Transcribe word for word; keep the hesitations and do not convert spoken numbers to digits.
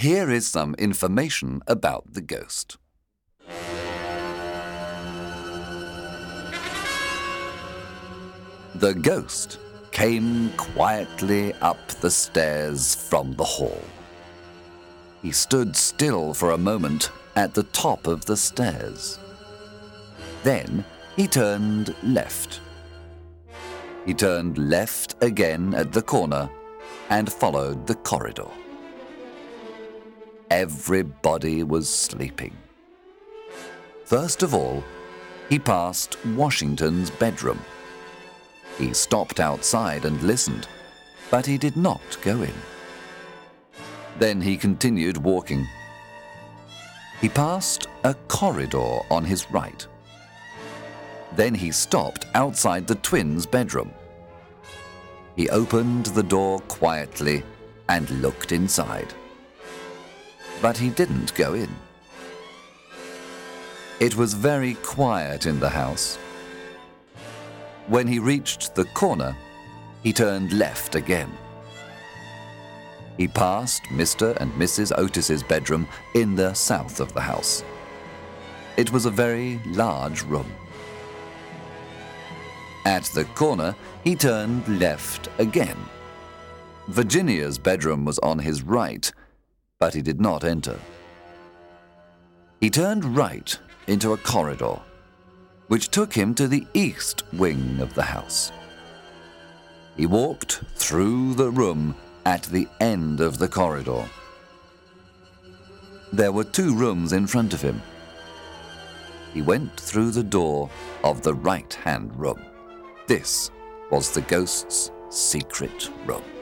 here is some information about the ghost. The ghost came quietly up the stairs from the hall. He stood still for a moment at the top of the stairs. Then he turned left. He turned left again at the corner and followed the corridor. Everybody was sleeping. First of all, he passed Washington's bedroom. He stopped outside and listened, but he did not go in. Then he continued walking. He passed a corridor on his right. Then he stopped outside the twins' bedroom. He opened the door quietly and looked inside. But he didn't go in. It was very quiet in the house. When he reached the corner, he turned left again. He passed Mister and Missus Otis's bedroom in the south of the house. It was a very large room. At the corner, he turned left again. Virginia's bedroom was on his right, but he did not enter. He turned right into a corridor, which took him to the east wing of the house. He walked through the room at the end of the corridor. There were two rooms in front of him. He went through the door of the right-hand room. This was the ghost's secret room.